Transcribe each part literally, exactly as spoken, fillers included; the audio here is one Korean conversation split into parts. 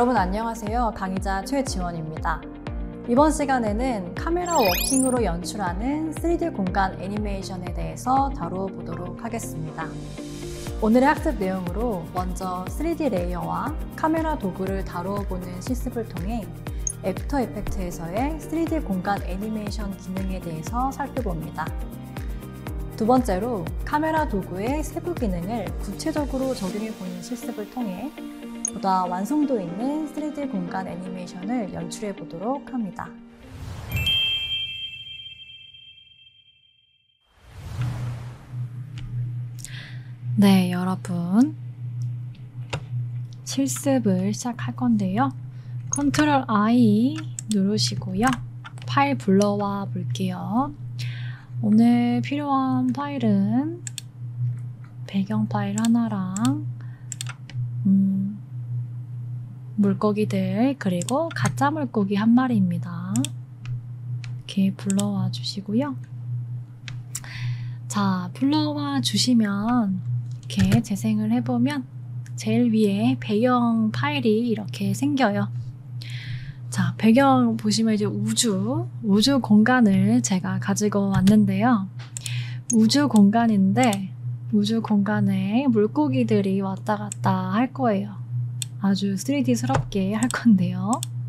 여러분 안녕하세요. 강의자 최지원입니다. 이번 시간에는 카메라 워킹으로 연출하는 쓰리디 공간 애니메이션에 대해서 다뤄보도록 하겠습니다. 오늘의 학습 내용으로 먼저 쓰리디 레이어와 카메라 도구를 다루어보는 실습을 통해 애프터 이펙트에서의 쓰리디 공간 애니메이션 기능에 대해서 살펴봅니다. 두 번째로 카메라 도구의 세부 기능을 구체적으로 적용해보는 실습을 통해 보다 완성도 있는 쓰리디 공간 애니메이션을 연출해 보도록 합니다. 네, 여러분. 실습을 시작할 건데요. 컨트롤 아이 누르시고요. 파일 불러와 볼게요. 오늘 필요한 파일은 배경 파일 하나랑 음, 물고기들 그리고 가짜 물고기 한 마리입니다. 이렇게 불러와 주시고요. 자, 불러와 주시면 이렇게 재생을 해보면 제일 위에 배경 파일이 이렇게 생겨요. 자, 배경 보시면 이제 우주, 우주 공간을 제가 가지고 왔는데요. 우주 공간인데 우주 공간에 물고기들이 왔다 갔다 할 거예요. 아주 쓰리디스럽게 할 건데요.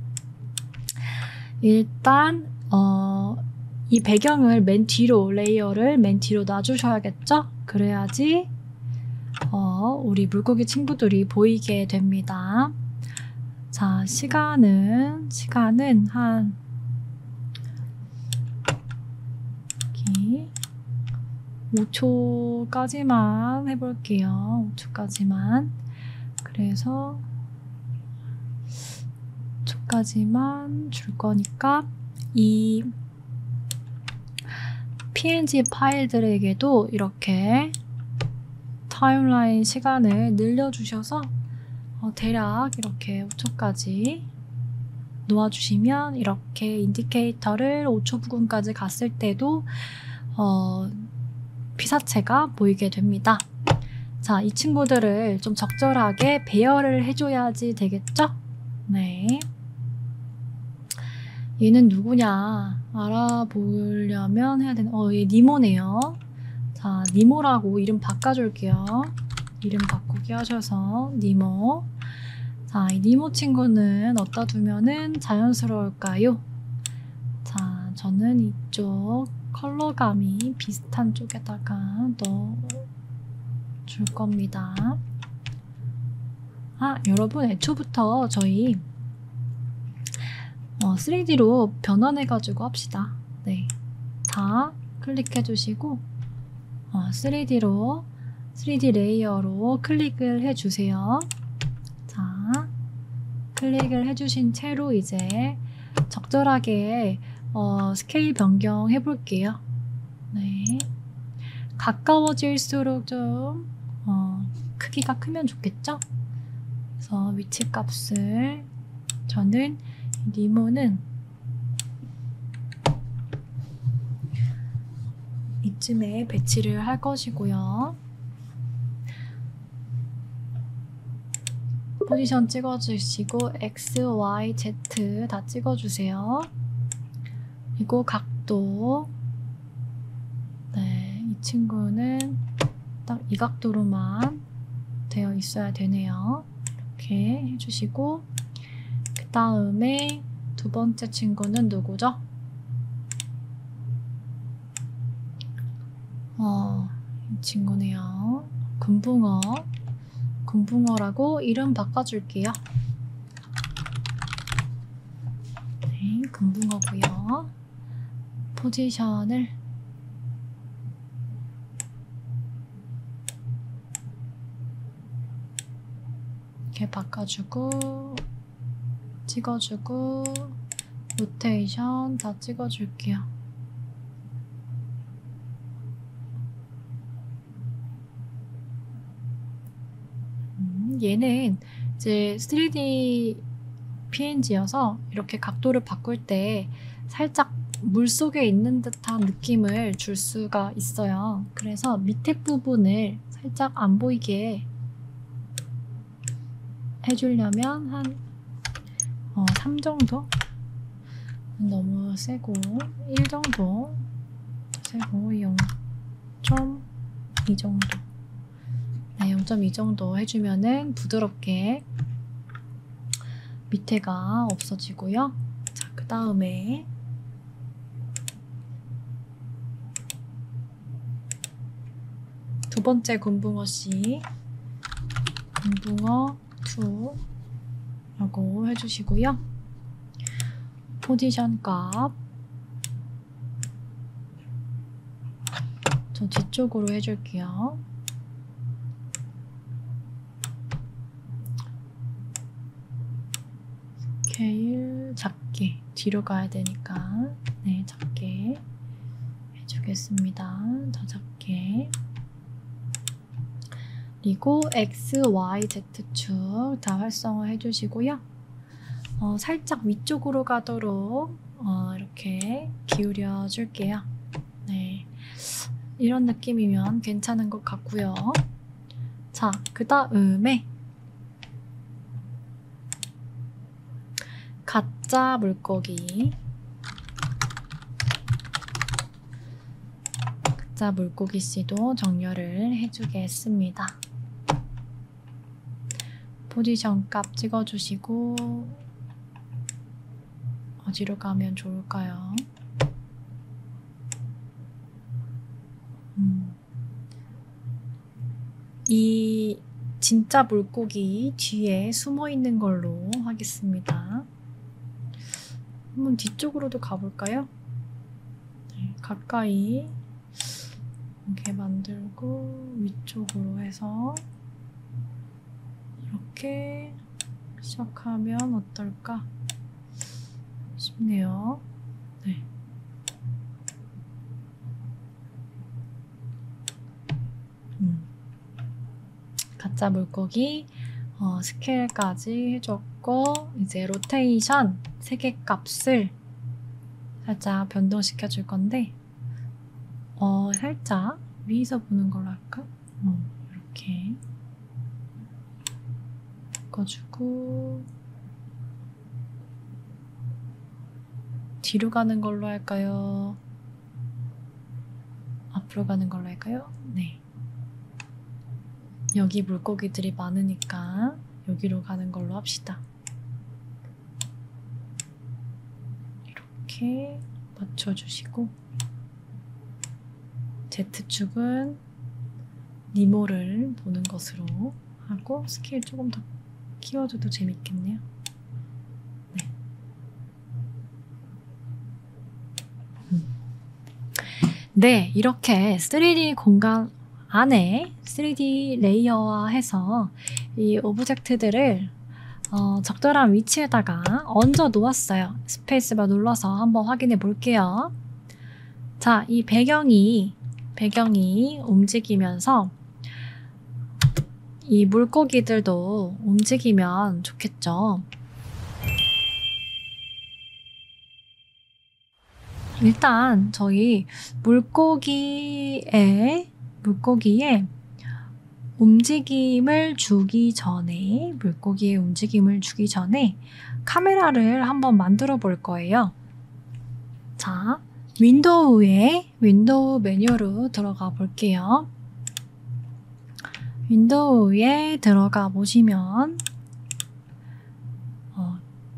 일단 어, 이 배경을 맨 뒤로, 레이어를 맨 뒤로 놔주셔야겠죠? 그래야지 어, 우리 물고기 친구들이 보이게 됩니다. 자, 시간은 시간은 한 여기 오 초까지만 해볼게요. 오 초까지만. 그래서 오 초까지만 줄 거니까 이 피엔지 파일들에게도 이렇게 타임라인 시간을 늘려주셔서 어, 대략 이렇게 오 초까지 놓아주시면 이렇게 인디케이터를 오 초 부근까지 갔을 때도 어, 피사체가 보이게 됩니다. 자, 이 친구들을 좀 적절하게 배열을 해줘야지 되겠죠? 네. 얘는 누구냐 알아보려면 해야 되는, 어, 얘 니모네요. 자, 니모라고 이름 바꿔줄게요. 이름 바꾸기 하셔서 니모. 자, 이 니모 친구는 어디다 두면은 자연스러울까요? 자, 저는 이쪽 컬러감이 비슷한 쪽에다가 넣어줄 겁니다. 아, 여러분 애초부터 저희 어, 쓰리디로 변환해가지고 합시다. 네, 다 클릭해주시고 어, 쓰리디로 쓰리디 레이어로 클릭을 해주세요. 자, 클릭을 해주신 채로 이제 적절하게 어, 스케일 변경 해볼게요. 네, 가까워질수록 좀 어, 크기가 크면 좋겠죠? 그래서 위치 값을 저는 니모는 이쯤에 배치를 할 것이고요. 포지션 찍어주시고 X, Y, Z 다 찍어주세요. 그리고 각도, 네, 이 친구는 딱 이 각도로만 되어 있어야 되네요. 이렇게 해주시고 그 다음에 두 번째 친구는 누구죠? 어, 이 친구네요. 금붕어. 금붕어라고 이름 바꿔줄게요. 네, 금붕어고요. 포지션을 이렇게 바꿔주고 찍어주고 로테이션 다 찍어줄게요. 음, 얘는 이제 쓰리디 피엔지여서 이렇게 각도를 바꿀 때 살짝 물속에 있는 듯한 느낌을 줄 수가 있어요. 그래서 밑에 부분을 살짝 안 보이게 해주려면 한 어, 삼 정도? 너무 세고 일 정도 세고 영 점 이 정도. 네, 영 점 이 정도 해주면은 부드럽게 밑에가 없어지고요. 자, 그 다음에 두 번째 곰붕어씨 곰붕어 투 라고 해주시고요. 포지션 값 저 뒤쪽으로 해줄게요. 스케일 작게 뒤로 가야 되니까 네 작게 해주겠습니다. 더 작게. 그리고 X, Y, Z축 다 활성화 해주시고요. 어, 살짝 위쪽으로 가도록 어, 이렇게 기울여 줄게요. 네, 이런 느낌이면 괜찮은 것 같고요. 자, 그 다음에 가짜 물고기 가짜 물고기 씨도 정렬을 해주겠습니다. 포지션 값 찍어주시고 어디로 가면 좋을까요? 음. 이 진짜 물고기 뒤에 숨어 있는 걸로 하겠습니다. 한번 뒤쪽으로도 가볼까요? 네, 가까이 이렇게 만들고 위쪽으로 해서 이렇게 시작하면 어떨까 싶네요. 네. 음. 가짜 물고기 어, 스케일까지 해줬고 이제 로테이션 세개 값을 살짝 변동시켜 줄 건데 어, 살짝 위에서 보는 걸로 할까? 어, 이렇게 바꿔주고 뒤로 가는 걸로 할까요? 앞으로 가는 걸로 할까요? 네. 여기 물고기들이 많으니까 여기로 가는 걸로 합시다. 이렇게 맞춰주시고 Z축은 니모를 보는 것으로 하고 스케일 조금 더 키워줘도 재밌겠네요. 네. 음. 네, 이렇게 쓰리디 공간 안에 쓰리디 레이어화해서 이 오브젝트들을 어, 적절한 위치에다가 얹어 놓았어요. 스페이스바 눌러서 한번 확인해 볼게요. 자, 이 배경이 배경이 움직이면서 이 물고기들도 움직이면 좋겠죠. 일단 저희 물고기에 물고기에 움직임을 주기 전에 물고기의 움직임을 주기 전에 카메라를 한번 만들어 볼 거예요. 자, 윈도우에 윈도우 메뉴로 들어가 볼게요. 윈도우에 들어가 보시면 어,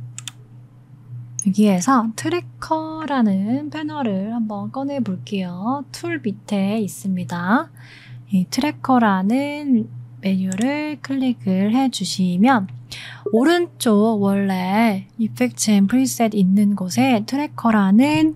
여기에서 트래커라는 패널을 한번 꺼내 볼게요. 툴 밑에 있습니다. 이 트래커라는 메뉴를 클릭을 해주시면 오른쪽 원래 이펙트 앤 프리셋 있는 곳에 트래커라는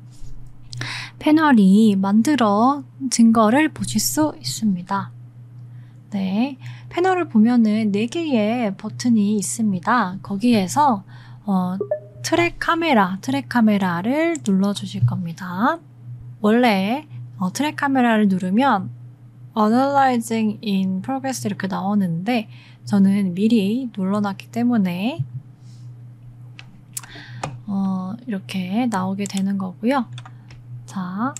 패널이 만들어진 거를 보실 수 있습니다. 네, 패널을 보면은 네 개의 버튼이 있습니다. 거기에서 어, 트랙 카메라, 트랙 카메라를 눌러주실 겁니다. 원래 어, 트랙 카메라를 누르면 Analyzing in Progress 이렇게 나오는데 저는 미리 눌러놨기 때문에 어, 이렇게 나오게 되는 거고요. 자,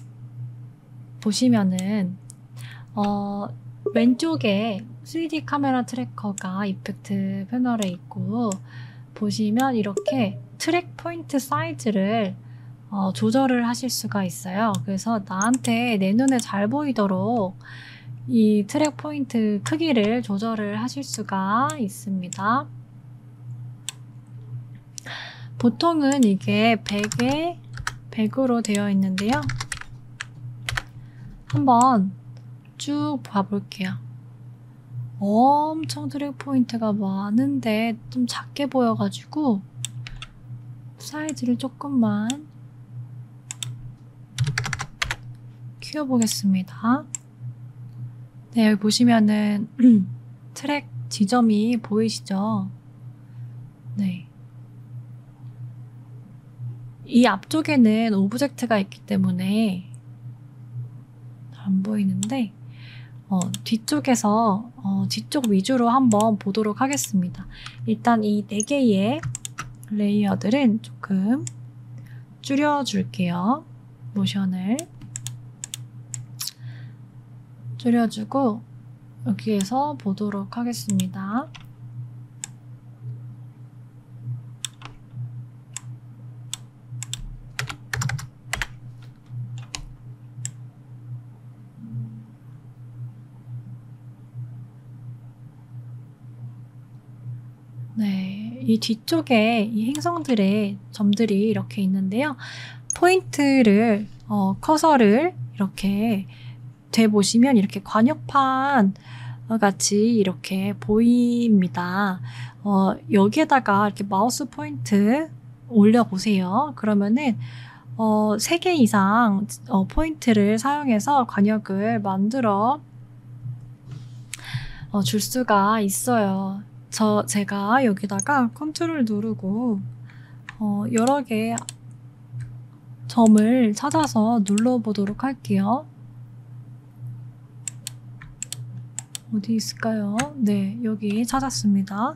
보시면은 어, 왼쪽에 쓰리디 카메라 트래커가 이펙트 패널에 있고 보시면 이렇게 트랙 포인트 사이즈를 어, 조절을 하실 수가 있어요. 그래서 나한테 내 눈에 잘 보이도록 이 트랙 포인트 크기를 조절을 하실 수가 있습니다. 보통은 이게 백에 백으로 되어 있는데요. 한번 쭉 봐볼게요. 엄청 트랙 포인트가 많은데 좀 작게 보여가지고 사이즈를 조금만 키워보겠습니다. 네, 여기 보시면은 트랙 지점이 보이시죠? 네. 이 앞쪽에는 오브젝트가 있기 때문에 안 보이는데 어, 뒤쪽에서 어, 뒤쪽 위주로 한번 보도록 하겠습니다. 일단 이 네 개의 레이어들은 조금 줄여줄게요. 모션을 줄여주고 여기에서 보도록 하겠습니다. 네, 이 뒤쪽에 이 행성들의 점들이 이렇게 있는데요. 포인트를, 어, 커서를 이렇게 대보시면 이렇게 관역판 같이 이렇게 보입니다. 어, 여기에다가 이렇게 마우스 포인트 올려보세요. 그러면은, 어, 세 개 이상 어, 포인트를 사용해서 관역을 만들어 어, 줄 수가 있어요. 저 제가 여기다가 컨트롤 누르고 어, 여러 개 점을 찾아서 눌러보도록 할게요. 어디 있을까요? 네, 여기 찾았습니다.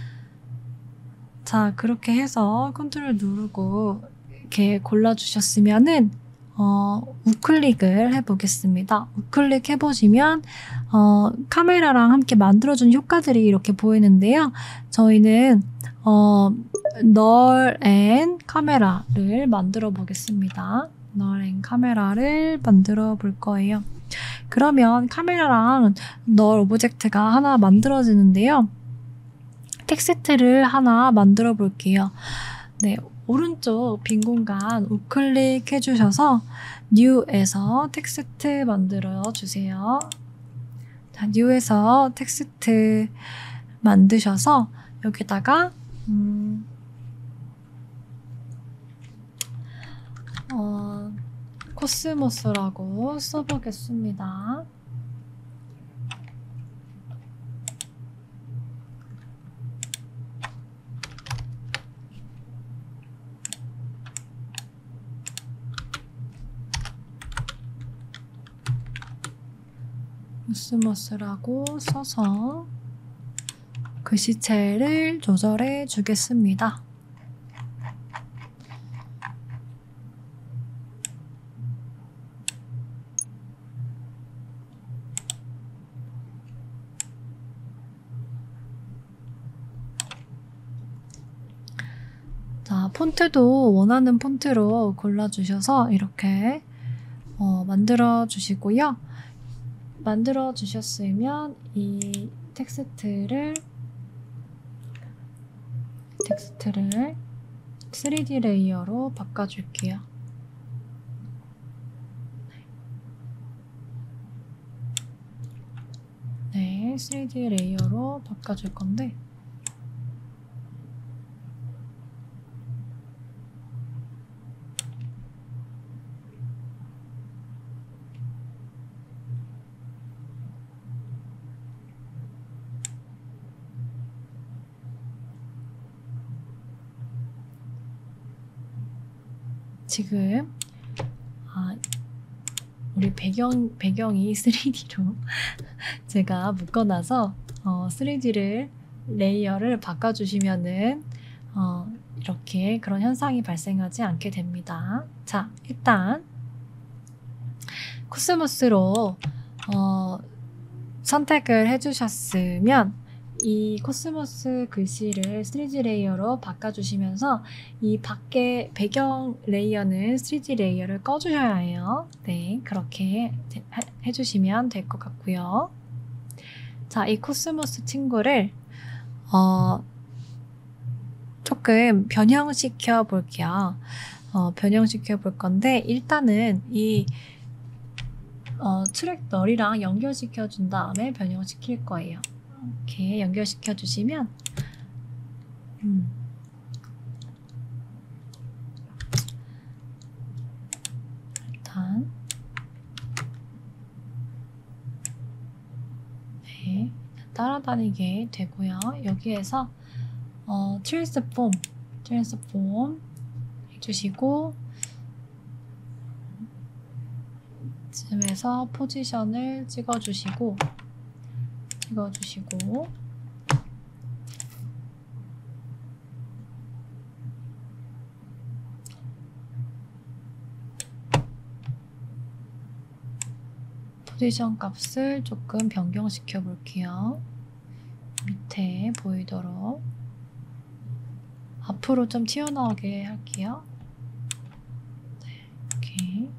자, 그렇게 해서 컨트롤 누르고 이렇게 골라주셨으면은 어, 우클릭을 해보겠습니다. 우클릭 해보시면 어, 카메라랑 함께 만들어준 효과들이 이렇게 보이는데요. 저희는 어, 널 앤 카메라를 만들어 보겠습니다. 널 앤 카메라를 만들어 볼 거예요. 그러면 카메라랑 널 오브젝트가 하나 만들어지는데요. 텍스트를 하나 만들어 볼게요. 네, 오른쪽 빈 공간 우클릭 해주셔서 New에서 텍스트 만들어 주세요. 자, New에서 텍스트 만드셔서 여기다가 음, 어, 코스모스라고 써보겠습니다. 코스모스라고 써서 글씨체를 조절해 주겠습니다. 자, 폰트도 원하는 폰트로 골라주셔서 이렇게 어, 만들어 주시고요. 만들어 주셨으면 이 텍스트를 텍스트를 쓰리디 레이어로 바꿔줄게요. 네, 쓰리디 레이어로 바꿔줄 건데 지금 아, 우리 배경, 배경이 쓰리디로 제가 묶어놔서 어, 쓰리디를 레이어를 바꿔주시면은 어, 이렇게 그런 현상이 발생하지 않게 됩니다. 자, 일단 코스모스로 어, 선택을 해주셨으면 이 코스모스 글씨를 쓰리디 레이어로 바꿔주시면서 이 밖에 배경 레이어는 쓰리디 레이어를 꺼주셔야 해요. 네, 그렇게 해주시면 될 것 같고요. 자, 이 코스모스 친구를 어, 조금 변형시켜 볼게요. 어, 변형시켜 볼 건데 일단은 이 어, 트랙 널이랑 연결시켜 준 다음에 변형시킬 거예요. 이렇게 연결시켜 주시면 음. 일단 네, 따라다니게 되고요. 여기에서 어, 트랜스폼 트랜스폼 해주시고 쯤에서 포지션을 찍어주시고 찍어주시고 포지션 값을 조금 변경시켜 볼게요. 밑에 보이도록 앞으로 좀 튀어나오게 할게요. 네, 이렇게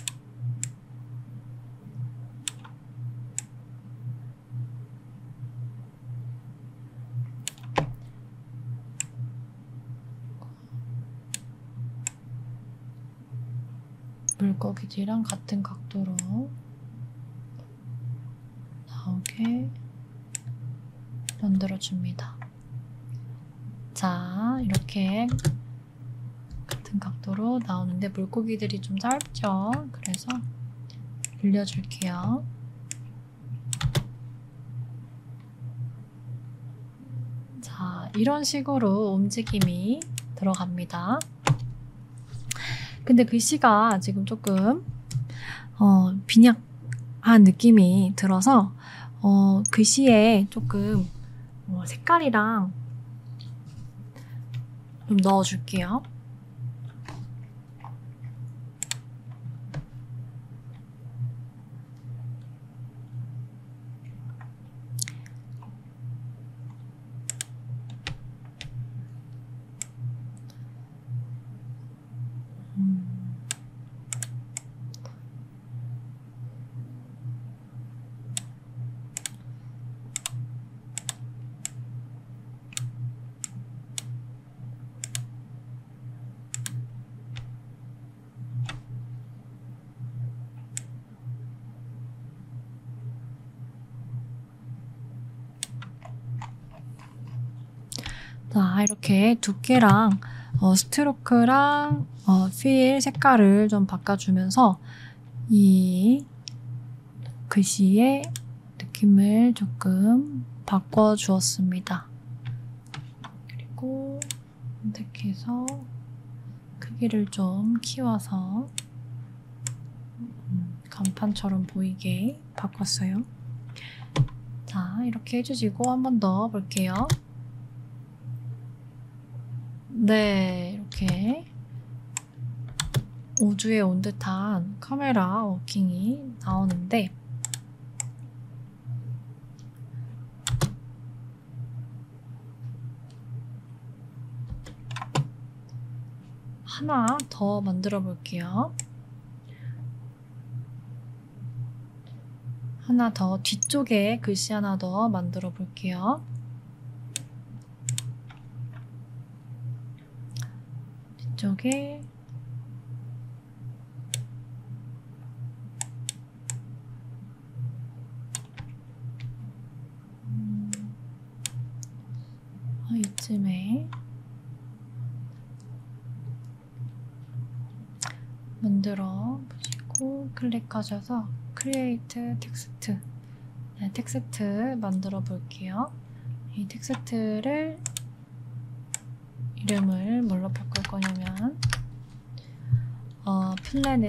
물고기들이랑 같은 각도로 나오게 만들어줍니다. 자, 이렇게 같은 각도로 나오는데 물고기들이 좀 짧죠? 그래서 늘려줄게요. 자, 이런 식으로 움직임이 들어갑니다. 근데 글씨가 지금 조금 어, 빈약한 느낌이 들어서 어, 글씨에 조금 어, 색깔이랑 좀 넣어줄게요. 자, 이렇게 두께랑 어, 스트로크랑 어, 필 색깔을 좀 바꿔주면서 이 글씨의 느낌을 조금 바꿔주었습니다. 그리고 선택해서 크기를 좀 키워서 음, 간판처럼 보이게 바꿨어요. 자, 이렇게 해주시고 한 번 더 볼게요. 네, 이렇게 우주에 온 듯한 카메라 워킹이 나오는데 하나 더 만들어 볼게요. 하나 더 뒤쪽에 글씨 하나 더 만들어 볼게요. 뒤쪽에 음, 어, 이쯤에 만들어 보시고 클릭하셔서 크리에이트 텍스트 네, 텍스트 만들어 볼게요. 이 텍스트를 이름을 뭘로 바꿀 거냐면 어, 플래닛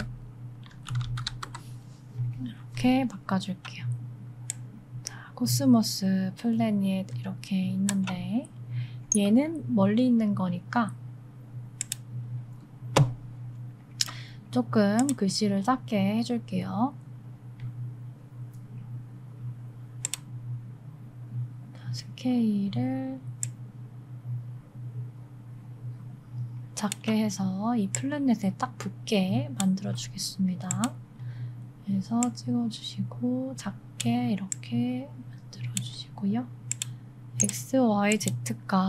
이렇게 바꿔줄게요. 자, 코스모스 플래닛 이렇게 있는데 얘는 멀리 있는 거니까 조금 글씨를 작게 해줄게요. 자, 스케일을 작게 해서 이 플래닛에 딱 붙게 만들어 주겠습니다. 그래서 찍어주시고 작게 이렇게 만들어 주시고요. X, Y, Z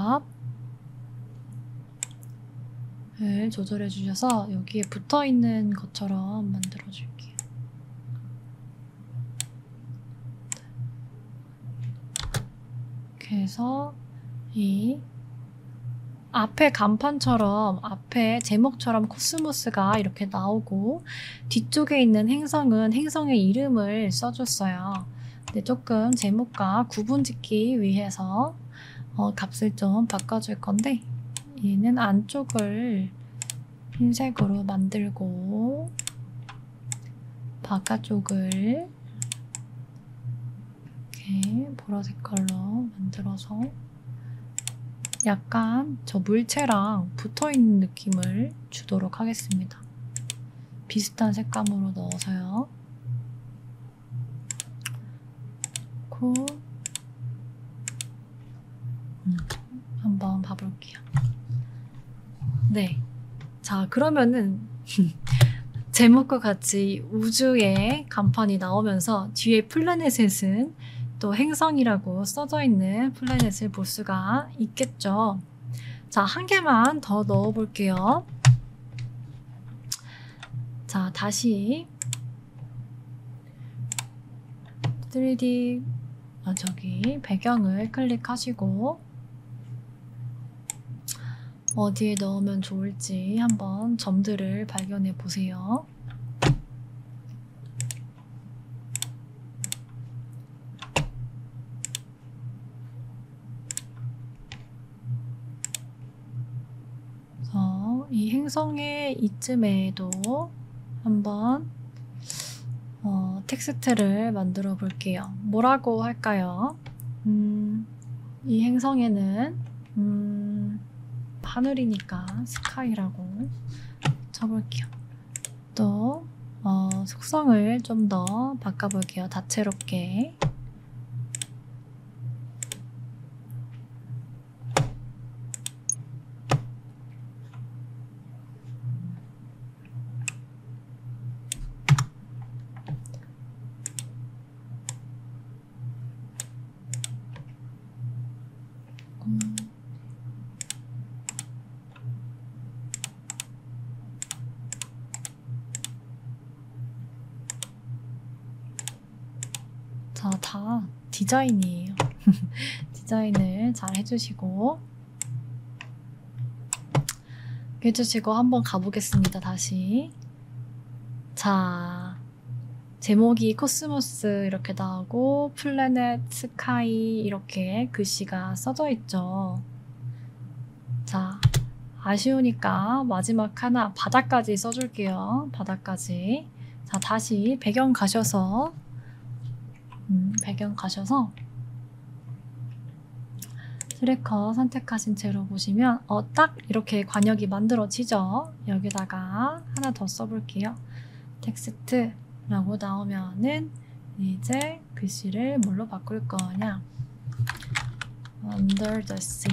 값을 조절해 주셔서 여기에 붙어 있는 것처럼 만들어 줄게요. 이렇게 해서 이 앞에 간판처럼 앞에 제목처럼 코스모스가 이렇게 나오고 뒤쪽에 있는 행성은 행성의 이름을 써줬어요. 근데 조금 제목과 구분 짓기 위해서 어, 값을 좀 바꿔줄 건데 얘는 안쪽을 흰색으로 만들고 바깥쪽을 이렇게 보라색 걸로 만들어서 약간 저 물체랑 붙어있는 느낌을 주도록 하겠습니다. 비슷한 색감으로 넣어서요. 고 음, 한번 봐볼게요. 네, 자 그러면은 제목과 같이 우주의 간판이 나오면서 뒤에 플래닛은 또 행성이라고 써져 있는 플래닛을 볼 수가 있겠죠. 자, 한 개만 더 넣어 볼게요. 자, 다시 쓰리디 아, 저기 배경을 클릭하시고 어디에 넣으면 좋을지 한번 점들을 발견해 보세요. 이 행성의 이쯤에도 한번 어, 텍스트를 만들어 볼게요. 뭐라고 할까요? 음, 이 행성에는 음, 하늘이니까 스카이라고 쳐볼게요. 또 어, 속성을 좀 더 바꿔볼게요. 다채롭게. 자, 다 디자인이에요. 디자인을 잘 해주시고 해주시고 한번 가보겠습니다. 다시. 자, 제목이 코스모스 이렇게 나오고 플래닛, 스카이 이렇게 글씨가 써져 있죠. 자, 아쉬우니까 마지막 하나 바다까지 써줄게요. 바다까지. 자, 다시 배경 가셔서 음, 배경 가셔서 트래커 선택하신 채로 보시면 어, 딱 이렇게 관역이 만들어지죠. 여기다가 하나 더 써볼게요. 텍스트라고 나오면은 이제 글씨를 뭘로 바꿀 거냐? Under the sea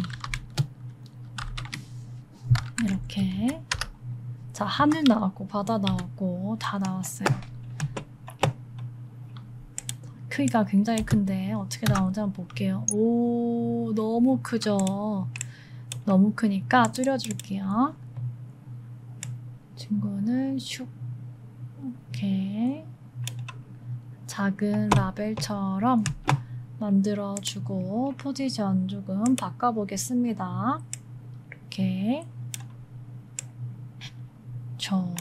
이렇게. 자, 하늘 나왔고 바다 나왔고 다 나왔어요. 크기가 굉장히 큰데 어떻게 나오는지 한번 볼게요. 오, 너무 크죠? 너무 크니까 줄여줄게요. 친구는 슉 이렇게 작은 라벨처럼 만들어주고 포지션 조금 바꿔보겠습니다. 이렇게 저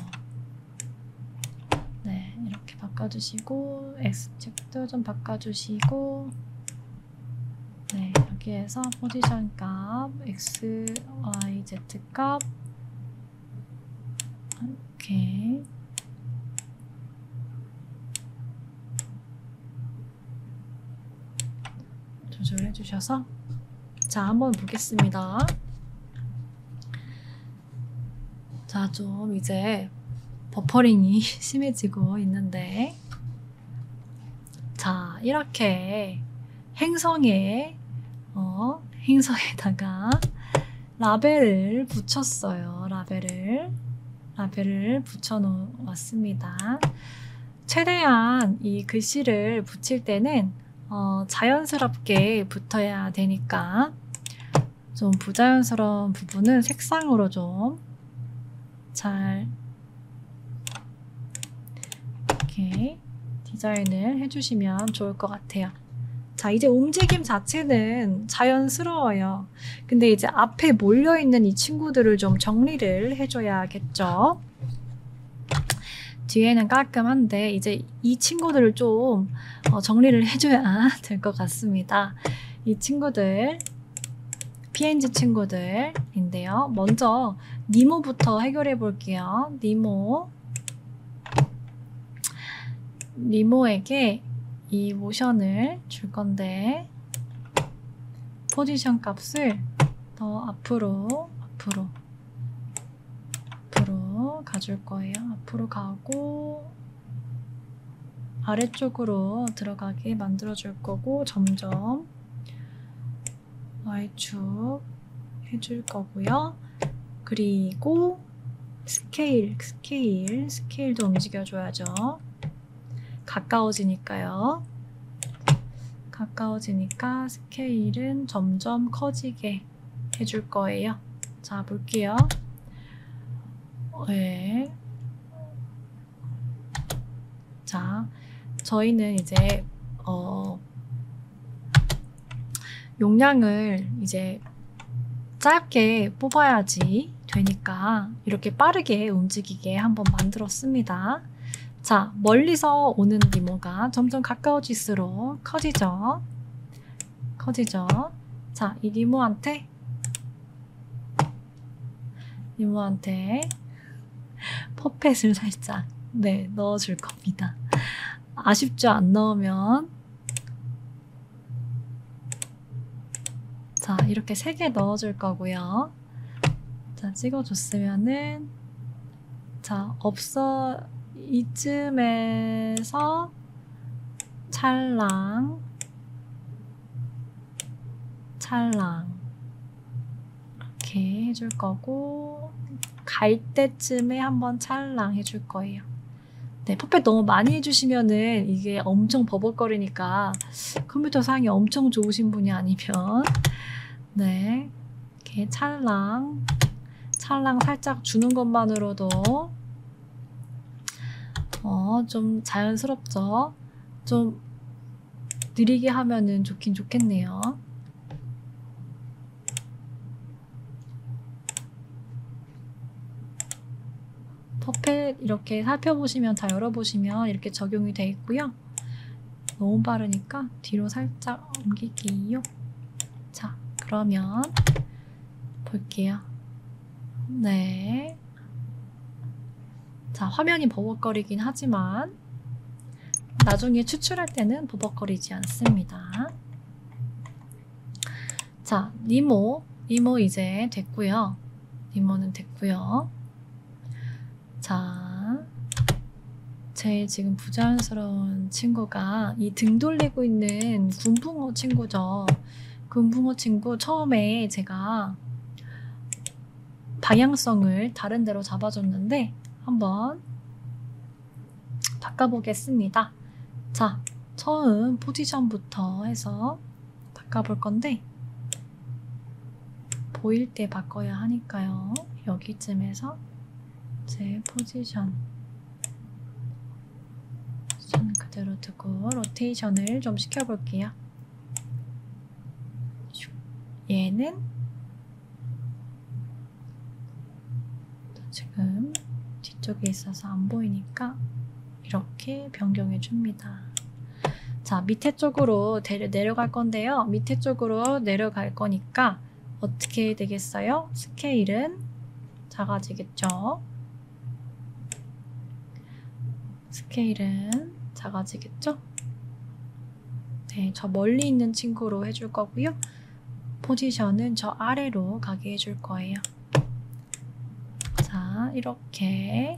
네, 이렇게 바꿔주시고 X축도 좀 바꿔주시고 네, 여기에서 포지션 값 X, Y, Z 값 이렇게 조절해 주셔서 자, 한번 보겠습니다. 자, 좀 이제 버퍼링이 심해지고 있는데 자, 이렇게 행성에 어, 행성에다가 라벨을 붙였어요. 라벨을 라벨을 붙여 놓았습니다. 최대한 이 글씨를 붙일 때는 어, 자연스럽게 붙어야 되니까 좀 부자연스러운 부분은 색상으로 좀 잘 이렇게 디자인을 해주시면 좋을 것 같아요. 자, 이제 움직임 자체는 자연스러워요. 근데 이제 앞에 몰려있는 이 친구들을 좀 정리를 해줘야겠죠. 뒤에는 깔끔한데 이제 이 친구들을 좀 어, 정리를 해줘야 될 것 같습니다. 이 친구들 피엔지 친구들인데요. 먼저 니모부터 해결해 볼게요. 니모 니모에게 이 모션을 줄 건데 포지션 값을 더 앞으로 앞으로 앞으로 가줄 거예요. 앞으로 가고 아래쪽으로 들어가게 만들어 줄 거고 점점 Y축 해줄 거고요. 그리고 스케일, 스케일, 스케일도 움직여줘야죠. 가까워지니까요. 가까워지니까 스케일은 점점 커지게 해줄 거예요. 자, 볼게요. 네. 자, 저희는 이제 어, 용량을 이제 짧게 뽑아야지 되니까 이렇게 빠르게 움직이게 한번 만들었습니다. 자, 멀리서 오는 니모가 점점 가까워질수록 커지죠. 커지죠. 자, 이 니모한테 니모한테 퍼펫을 살짝 네, 넣어줄 겁니다. 아쉽죠? 안 넣으면. 자, 이렇게 세 개 넣어줄 거고요. 자, 찍어줬으면은 자, 없어 이쯤에서 찰랑 찰랑 이렇게 해줄 거고 갈 때쯤에 한번 찰랑 해줄 거예요. 네, 퍼펫 너무 많이 해주시면은 이게 엄청 버벅거리니까 컴퓨터 사양이 엄청 좋으신 분이 아니면 네, 이렇게 찰랑 찰랑 살짝 주는 것만으로도 어, 좀 자연스럽죠? 좀 느리게 하면은 좋긴 좋겠네요. 퍼펫 이렇게 살펴보시면 다 열어보시면 이렇게 적용이 되어 있고요. 너무 빠르니까 뒤로 살짝 옮길게요. 자, 그러면 볼게요. 네. 자, 화면이 버벅거리긴 하지만 나중에 추출할 때는 버벅거리지 않습니다. 자, 니모, 니모 이제 됐고요. 니모는 됐고요. 자, 제일 지금 부자연스러운 친구가 이 등 돌리고 있는 군붕어 친구죠. 군붕어 친구 처음에 제가 방향성을 다른 데로 잡아줬는데 한번 바꿔보겠습니다. 자, 처음 포지션부터 해서 바꿔볼 건데 보일 때 바꿔야 하니까요. 여기쯤에서 제 포지션 포지션 그대로 두고 로테이션을 좀 시켜볼게요. 얘는 지금 뒤쪽에 있어서 안 보이니까 이렇게 변경해 줍니다. 자, 밑에 쪽으로 내려갈 건데요. 밑에 쪽으로 내려갈 거니까 어떻게 되겠어요? 스케일은 작아지겠죠? 스케일은 작아지겠죠? 네, 저 멀리 있는 친구로 해줄 거고요. 포지션은 저 아래로 가게 해줄 거예요. 자, 이렇게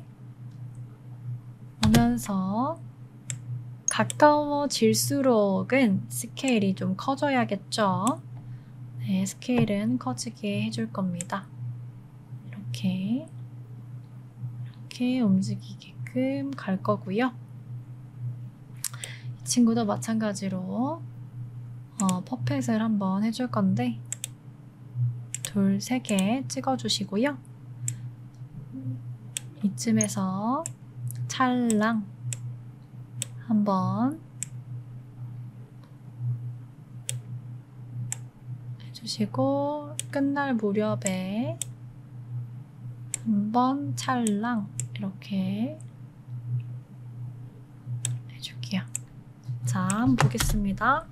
오면서 가까워질수록은 스케일이 좀 커져야겠죠? 네, 스케일은 커지게 해줄 겁니다. 이렇게 이렇게 움직이게끔 갈 거고요. 이 친구도 마찬가지로 어, 퍼펫을 한번 해줄 건데 둘, 세 개 찍어주시고요. 이쯤에서 찰랑 한번 해주시고 끝날 무렵에 한번 찰랑 이렇게 해줄게요. 자, 한번 보겠습니다.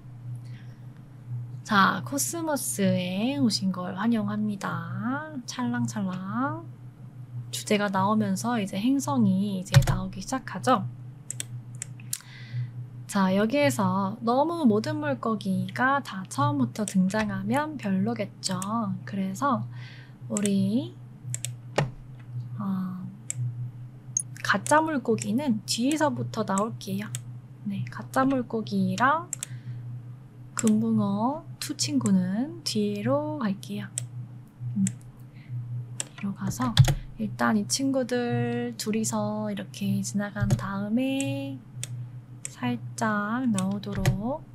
자, 코스모스에 오신 걸 환영합니다. 찰랑찰랑 주제가 나오면서 이제 행성이 이제 나오기 시작하죠. 자, 여기에서 너무 모든 물고기가 다 처음부터 등장하면 별로겠죠. 그래서 우리 어, 가짜 물고기는 뒤에서부터 나올게요. 네, 가짜 물고기랑 금붕어 두 친구는 뒤로 갈게요. 음, 뒤로 가서 일단 이 친구들 둘이서 이렇게 지나간 다음에 살짝 나오도록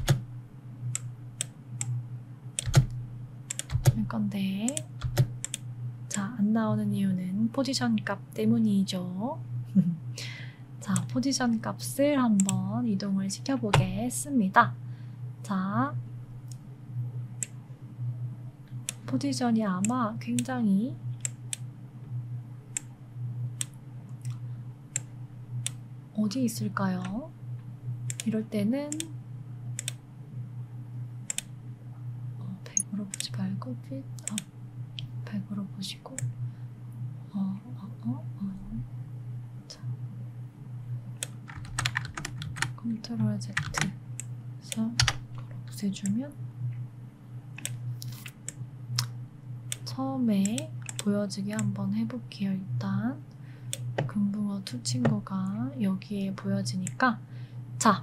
할 건데, 자, 안 나오는 이유는 포지션 값 때문이죠. 자, 포지션 값을 한번 이동을 시켜보겠습니다. 자, 포지션이 아마 굉장히 어디 있을까요? 이럴 때는 어, 백으로 보지 말고 빛, 어, 백으로 보시고 어, 어, 어, 어. 자, 컨트롤 Z 해서 없애주면 처음에 보여지게 한번 해볼게요. 일단 금붕어 두 친구가 여기에 보여지니까, 자,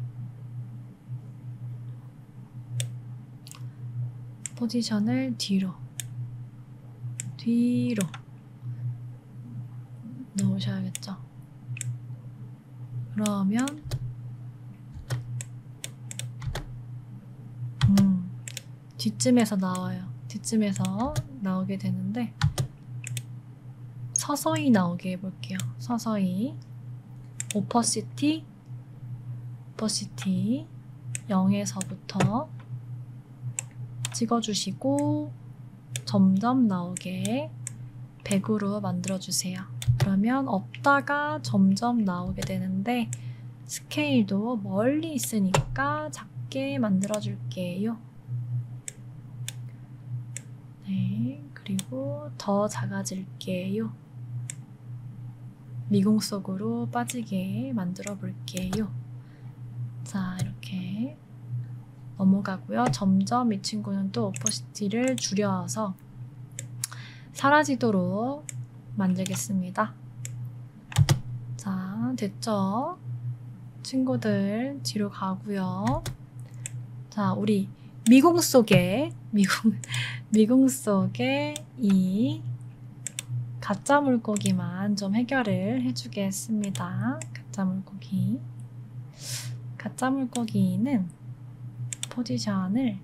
포지션을 뒤로 뒤로 넣으셔야겠죠. 그러면 음, 뒤쯤에서 나와요. 뒤쯤에서 나오게 되는데 서서히 나오게 해볼게요. 서서히 오퍼시티 오퍼시티 영에서부터 찍어주시고 점점 나오게 백으로 만들어주세요. 그러면 없다가 점점 나오게 되는데 스케일도 멀리 있으니까 작게 만들어줄게요. 네, 그리고 더 작아질게요. 미공 속으로 빠지게 만들어 볼게요. 자, 이렇게 넘어가고요. 점점 이 친구는 또 오퍼시티를 줄여서 사라지도록 만들겠습니다. 자, 됐죠? 친구들 뒤로 가고요. 자, 우리 미공 속에 미공, 미공 속에 이 가짜 물고기만 좀 해결을 해주겠습니다. 가짜 물고기. 가짜 물고기는 포지션을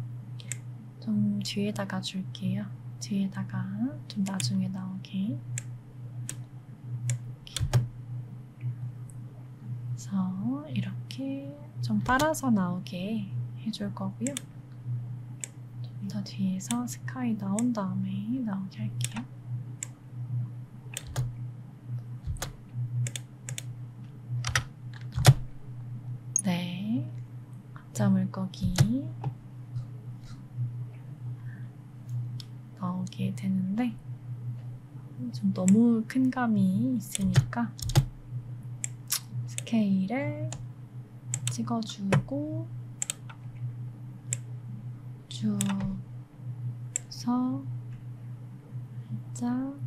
좀 뒤에다가 줄게요. 뒤에다가 좀 나중에 나오게. 그래서 이렇게 좀 따라서 나오게 해줄 거고요. 좀 더 뒤에서 스카이 나온 다음에 나오게 할게요. 네, 가짜 물고기 나오게 되는데 좀 너무 큰 감이 있으니까 스케일을 찍어주고 쭉서 살짝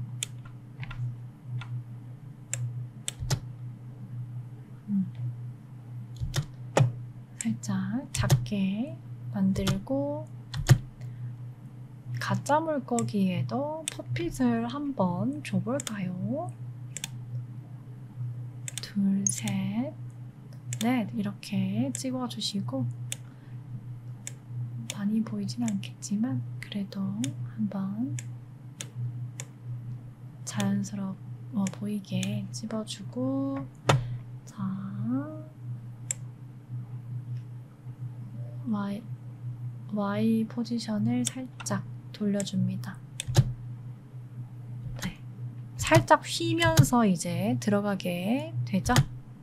음. 살짝 작게 만들고 가짜 물고기에도 퍼핏을 한번 줘볼까요? 둘, 셋, 넷 이렇게 찍어주시고 많이 보이진 않겠지만 그래도 한번 자연스러워 보이게 찝어주고 자 Y, Y 포지션을 살짝 돌려줍니다. 네, 살짝 휘면서 이제 들어가게 되죠.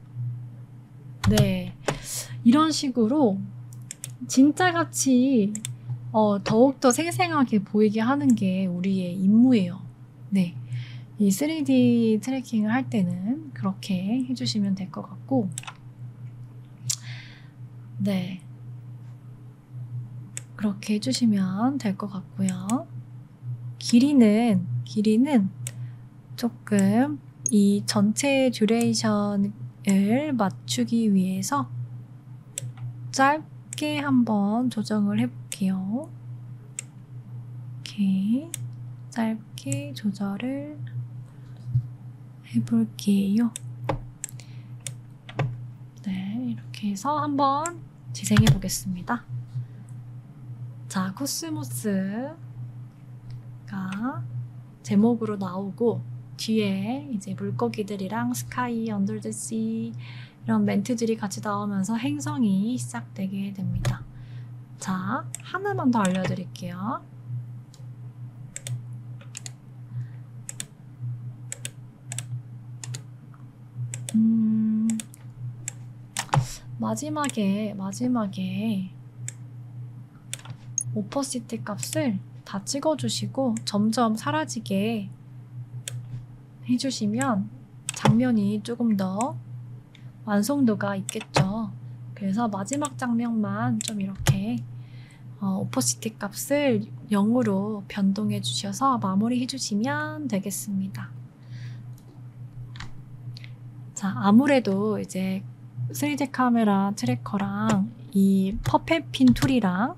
네, 이런 식으로 진짜같이 어, 더욱더 생생하게 보이게 하는 게 우리의 임무예요. 네, 이 쓰리디 트래킹을 할 때는 그렇게 해주시면 될 것 같고 네, 그렇게 해주시면 될 것 같고요. 길이는 길이는 조금 이 전체 듀레이션을 맞추기 위해서 짧게 한번 조정을 해볼게요. 이렇게 짧게 조절을 해볼게요. 네, 이렇게 해서 한번 재생해 보겠습니다. 자, 코스모스가 제목으로 나오고 뒤에 이제 물고기들이랑 스카이, 언더 더 씨 이런 멘트들이 같이 나오면서 행성이 시작되게 됩니다. 자, 하나만 더 알려드릴게요. 음, 마지막에 마지막에 오퍼시티 값을 다 찍어주시고 점점 사라지게 해주시면 장면이 조금 더 완성도가 있겠죠. 그래서 마지막 장면만 좀 이렇게 어, 오퍼시티 값을 영으로 변동해 주셔서 마무리 해주시면 되겠습니다. 자, 아무래도 이제 쓰리디 카메라 트래커랑 이 퍼펫핀 툴이랑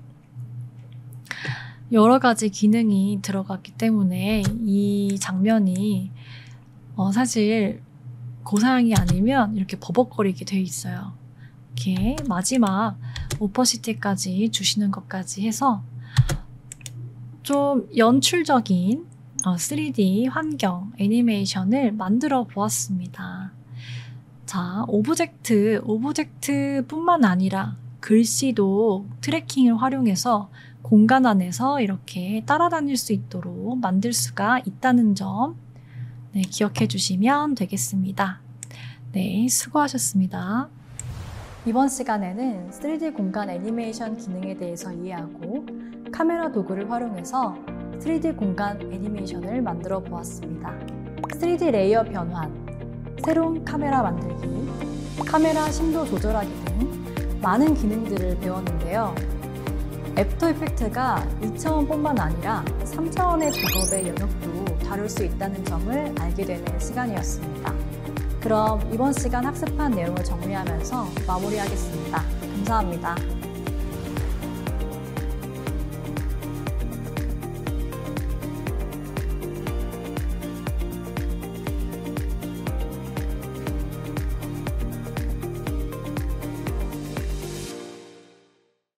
여러 가지 기능이 들어갔기 때문에 이 장면이 어 사실 고사양이 아니면 이렇게 버벅거리게 돼 있어요. 이렇게 마지막 오퍼시티까지 주시는 것까지 해서 좀 연출적인 어 쓰리디 환경 애니메이션을 만들어 보았습니다. 자, 오브젝트, 오브젝트뿐만 아니라 글씨도 트래킹을 활용해서 공간 안에서 이렇게 따라다닐 수 있도록 만들 수가 있다는 점 네, 기억해 주시면 되겠습니다. 네, 수고하셨습니다. 이번 시간에는 쓰리디 공간 애니메이션 기능에 대해서 이해하고 카메라 도구를 활용해서 쓰리디 공간 애니메이션을 만들어 보았습니다. 쓰리디 레이어 변환, 새로운 카메라 만들기, 카메라 심도 조절하기 등 많은 기능들을 배웠는데요. 애프터 이펙트가 이 차원뿐만 아니라 삼 차원의 작업의 영역도 다룰 수 있다는 점을 알게 되는 시간이었습니다. 그럼 이번 시간 학습한 내용을 정리하면서 마무리하겠습니다. 감사합니다.